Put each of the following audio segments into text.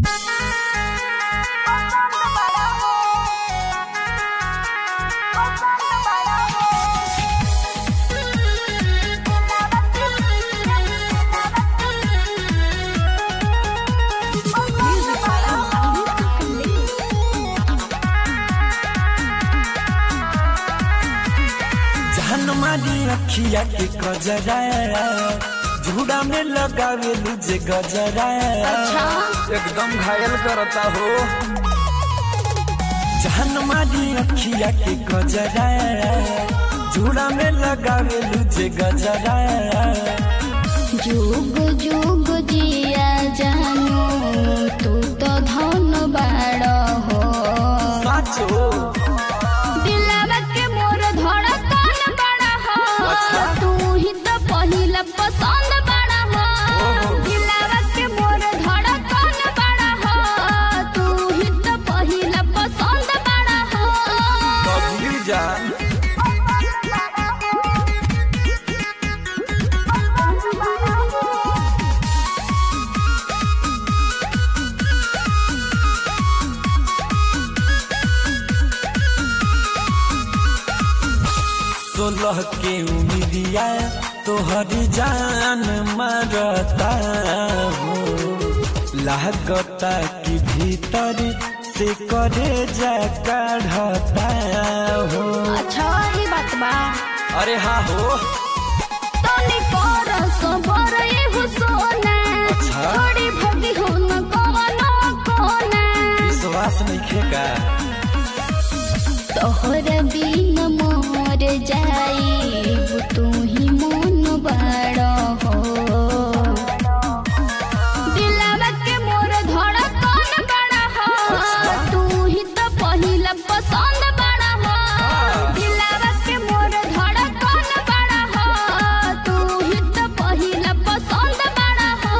हनुमानी अखिया के गजरा झूड़ा में लगावे लुझे गजरा एकदम घायल करता हो। हनुमानी अखिया के गजरा झूड़ा में लगावे लुझे गजरा। जुग जुग जिया जानू तू तो धन बाड़ हो। साचो पसंद बड़ा हो दिलावा के मोर धड़कन बड़ा हो। तू ही तो पहिला पसंद बड़ा हो। कभी जान सोलह के उम्मीदिया तोहरी जान मरता हो। लागता कि भीतर से करे जा काढ़ता हो। अच्छा ये बात बा। अरे हाँ हो तनी कर सबर ये हो सोना। अच्छा? थोड़ी भगी हो न कोनो कोना। विश्वास नहीं खेगा तोहर बिन मोर जाई तू ही मन बाड़ हो। दिलावा के मोर धड़कन बड़ा हो। तू ही तो पहिला पसंद बड़ा हो। दिलावा के मोर धड़कन बड़ा हो। तू ही तो पहिला पसंद बड़ा हो।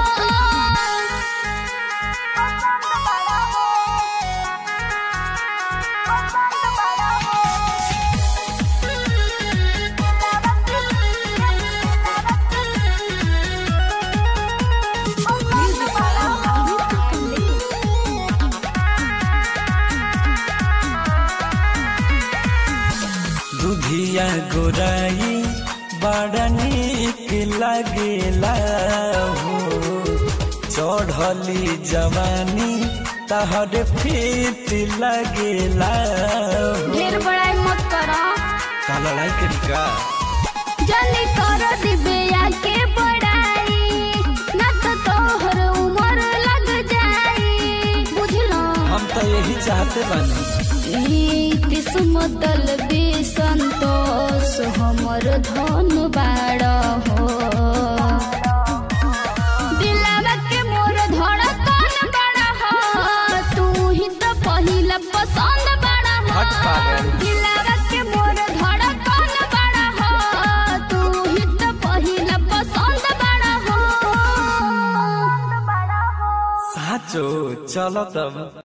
दुधिया गोराई बड़ा निक लगेला हो। चढ़ली जवानी तहर फीट लगेला हो। ढेर बड़ाई मत करो। का लड़ाई करी का जल्दी कर दिबे आके बड़ाई ना तो तोहर उम्र लग जाई। बुझलो हम तो यही चाहते बानी। किस्मतल भी संतोष हमर धन बाड़ हो। दिलावा के मोर धड़कन बड़ा हो। तू ही तो पहिला पसंद बड़ा हो। दिलावा के मोर धड़कन बड़ा हो। तू ही तो पहिला पसंद बड़ा हो। साचो चलो तब।